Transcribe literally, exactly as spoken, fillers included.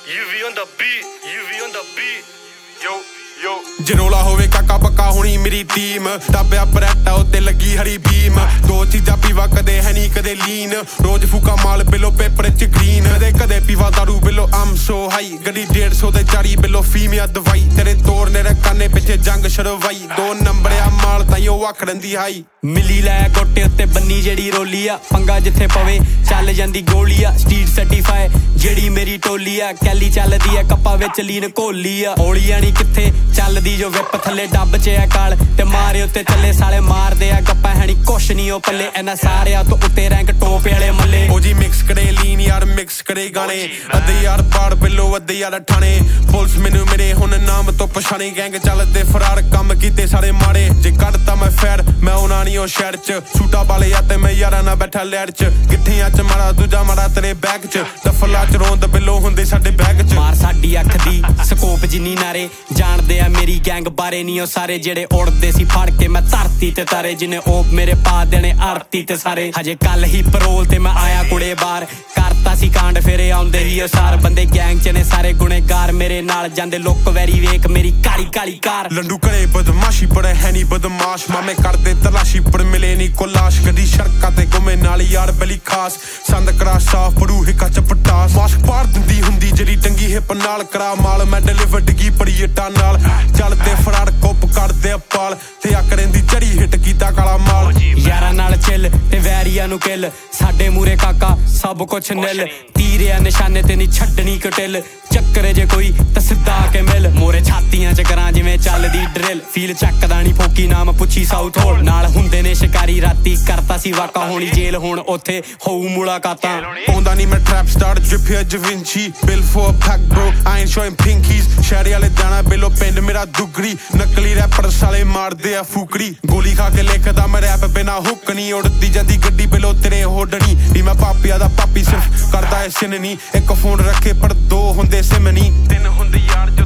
U V on the beat, U V on the beat. Yo, yo. ਜਰੋਲਾ ਹੋਵੇ ਕਾਕਾ ਪੱਕਾ ਹੋਣੀ ਮੇਰੀ ਟੀਮ ਟਾਪਿਆ ਬਰੈਟਾ ਉੱਤੇ ਲੱਗੀ ਹਰੀ ਬੀਮ ਦੋ ਚੀਜ਼ਾਂ ਪੀਵਾ ਕਦੇ ਹੈ ਨਹੀਂ ਕਦੇ ਲੀਨ ਰੋਜ਼ ਫੂਕਾ ਮਾਲ ਬਿਲੋ ਪੇਪਰ ਚ ਗ੍ਰੀਨ ਕਦੇ ਕਦੇ ਪੀਵਾ ਦਾਰੂ ਬਿਲੋ ਆਮ ਸੋ ਹਾਈ ਗੱਡੀ ਡੇਢ ਸੌ ਦੇ ਚਾਰੀ ਬਿਲੋ ਫੀਮਿਆ ਦਵਾਈ ਤੇਰੇ ਤੋੜ ਨੇ ਰਕਾਨੇ ਪਿੱਛੇ ਜੰਗ ਸ਼ਰਵਾਈ ਦੋ ਨੰਬਰਿਆ ਮਾਲ ਤਾਂ ਉਹ ਆਖ ਰੰਦੀ ਹਾਈ ਮਿਲੀ ਲੈ ਗੋਟੇ ਉੱਤੇ ਬੰਨੀ ਜਿਹੜੀ ਰੋਲੀ ਆ ਪੰਗਾ ਜਿੱਥੇ ਪਵੇ ਚੱਲ ਜਾਂਦੀ ਗੋਲੀ ਆ ਸਟਰੀਟ ਸਰਟੀਫਾਈ ਜਿਹੜੀ ਮੇਰੀ ਟੋਲੀ ਆ ਕੈਲੀ ਚੱਲਦੀ ਆ ਕੱਪਾ ਵਿੱਚ ਲੀਨ ਘੋਲੀ ਆ ਹੌਲੀਆਂ ਨੀ ਕਿੱਥੇ ਚੱਲਦੀ ਜੋ ਵਿਪ ਥੱਲੇ ਡੱਬ ਚ ਆ ਕਾਲ ਤੇ ਮਾਰੇ ਉੱਤੇ ਚੱਲੇ ਸਾਲੇ ਮਾਰਦੇ ਆ ਗੱਪਾ ਹੈਣੀ ਕੁਛ ਨੀ ਉਹ ਪੱਲੇ ਇਹਨਾਂ ਸਾਰਿਆਂ ਤੋਂ ਉੱਤੇ ਰੈਂਕ ਟੋਪ ਵਾਲੇ ਮੱਲੇ ਉਹ ਜੀ ਮਿਕਸ ਕਰੇ ਲੀਨ ਯਾਰ ਮਿਕਸ ਕਰੇ ਗਾਣੇ ਅੱਧੇ ਯਾਰ ਬਾੜ ਬਿੱਲੋ ਅੱਧੇ ਯਾਰ ਠਾਣੇ ਪੁਲਿਸ ਮੈਨੂੰ ਮੇਰੇ ਹੁਣ ਨਾਮ ਤੋਂ ਪਛਾਣੇ ਗੈਂਗ ਚੱਲਦੇ ਫਰਾਰ ਕੰਮ ਕੀਤੇ ਸਾਰੇ ਮਾੜੇ ਜੇ ਕੱਢਤਾ ਮੈਂ ਫੈਰ ਮੈਂ ਉਹਨਾਂ ਨੀ ਉਹ ਸ਼ਹਿਰ ਚ ਸੂਟਾ ਵਾਲੇ ਆ ਤੇ ਮੈਂ ਯਾਰਾਂ ਨਾਲ ਬੈਠਾ ਲੈਰ ਚ ਕਿੱਥਿਆਂ ਚ ਮਾਰਾ ਦੂਜਾ ਮਾਰਾ ਤੇਰੇ ਬੈਗ ਚ ਦਫਲਾ ਚ ਰੋਂਦ ਬਿੱਲੋ ਹੁੰਦੇ ਸਾਡੇ ਬੈਗ ਚ ਮਾਰ ਸਾਡੀ ਅੱਖ ਦੀ ਸਕੋਪ ਜਿੰਨੀ ਨਾਰੇ ਜਾਣਦੇ ਆ ਮੇਰੀ ਗੈਂਗ ਬਾਰੇ ਨੀ ਉਹ ਸਾਰੇ ਜਿਹੜੇ ਉੜਦੇ ਸੀ ਫੜ ਕੇ ਮੈਂ ਧਰਤੀ ਤੇ ਤਾਰੇ ਜਿਨੇ ਉਹ ਮੇਰੇ ਪਾ ਦੇਣੇ ਆਰਤੀ ਤੇ ਸਾਰੇ ਹਜੇ ਕੱਲ ਹੀ ਪਰੋਲ ਤੇ ਮੈਂ ਆਇਆ ਕੁੜੇ ਬਾਰ ਕਰਤਾ ਸੀ ਕਾਂਡ ਫੇਰੇ ਆਉਂਦੇ ਹੀ ਉਹ ਸਾਰ ਬੰਦੇ ਗੈਂਗ ਚ ਨੇ ਸਾਰੇ ਗੁਨੇਗਾਰ ਮੇਰੇ ਨਾਲ ਜਾਂਦੇ ਲੁੱਕ ਵੈਰੀ ਵੇਖ ਮੇਰੀ ਕਾਲੀ ਕਾਲੀ ਕਾਰ ਲੰਡੂ ਕਰੇ ਬਦਮਾਸ਼ੀ ਬੜੇ ਹੈ ਨੀ ਬਦਮਾਸ਼ ਮਾਮੇ ਕਰਦੇ ਤਲਾਸ਼ੀ ਪਰ ਮਿਲੇ ਨੀ ਕੋਲਾਸ਼ ਗੱਡੀ ਸੜਕਾਂ ਤੇ ਘੁੰਮੇ ਨਾਲ ਯਾਰ ਬਲੀ ਖਾਸ ਸੰਦ ਕਰਾ ਸਾਫ ਪੜੂ ਹਿੱਕਾ ਚ ਪਟਾਸ ਮਾਸਕ ਪਾੜ ਦਿੰਦੀ ਹੁੰਦੀ ਜਿਹੜੀ ਟੰਗੀ ਹਿੱਪ ਨਾਲ ਕਰਾ ਮਾਲ ਮੈਂ ਡਿਲੀਵਰਡ ਕੀ ਪੜੀ ਇੱਟਾਂ ਨਾਲ ਚੱਲਦੇ ਫਰਾੜ ਕੁੱਪ ਕਰਦੇ ਪਾਲ ਤੇ ਆਕੜਾਂ ਦੀ ਚੜੀ ਹਿੱਟ ਕੀਤਾ ਕਾਲਾ ਮਾਲ ਯਾਰਾਂ ਨਾਲ ਚਿੱਲ ਤੇ ਵੈਰੀਆਂ ਨੂੰ ਕਿੱਲ ਸਾਡੇ ਮੂਰੇ ਕਾਕਾ ਸਭ ਕੁਛ ਨਿਲ ਤੀਰਿਆ ਨਿਸ਼ਾਨੇ ਤੇ ਨਹੀਂ ਛੱਡਣੀ ਕਟਿਲ ਚੱਕਰੇ ਜੇ ਕੋਈ ਤਾਂ ਸਿੱਧਾ ਕੇ ਮਿਲ ਮੋਰੇ ਛਾਤੀਆਂ ਚ ਕਰਾਂ ਜਿਵੇਂ ਚੱਲਦੀ ਡਰਿਲ ਫੀਲ ਚੱਕਦਾ ਨਹੀਂ ਫੋਕੀ ਨਾਮ ਪੁੱਛੀ ਸਾਊਥ ਹੋਲ ਨਾਲ ਹੁੰਦੇ ਨੇ ਸ਼ਿਕਾਰੀ ਰਾਤੀ ਕਰਤਾ ਸੀ ਵਾਕਾ ਹੋਣੀ ਜੇਲ ਹੁਣ ਉੱਥੇ ਹੋਊ ਮੁਲਾਕਾਤਾਂ ਆਉਂਦਾ ਨਹੀਂ ਮੈਂ ਟ੍ਰੈਪ ਸਟਾਰ ਜਿਪਿਆ ਜਵਿੰਚੀ ਬਿਲ four pack bro I am showing pinkies ਸ਼ਹਿਰ ਵਾਲੇ ਜਾਣਾ ਬਿਲੋ ਪਿੰਡ ਮੇਰਾ ਦੁਗਰੀ ਨਕਲੀ ਰੈਪਰ ਸਾਲੇ ਮਾਰਦੇ ਆ ਫੂਕੜੀ ਗੋਲੀ ਖਾ ਕੇ ਲਿਖਦਾ ਮੈਂ ਰੈਪ ਬਿਨਾ ਹੁੱਕ ਨਹੀਂ ਉੜਦੀ ਜਾਂਦੀ ਗੱਡੀ ਬਿਲੋ ਤੇਰੇ ਹੋਡਣੀ ਨੀ ਮੈਂ ਪਾਪੀਆ ਦਾ ਪਾਪੀ ਸਿਰਫ ਕਰਦਾ ਐ ਸਿੰਨੀ ਇੱਕ ਫੋਨ ਰੱਖੇ ਪਰ ਦੋ ਹੁੰਦੇ ਸਿਮਨੀ ਤਿੰਨ ਹੁੰਦੇ ਯਾਰ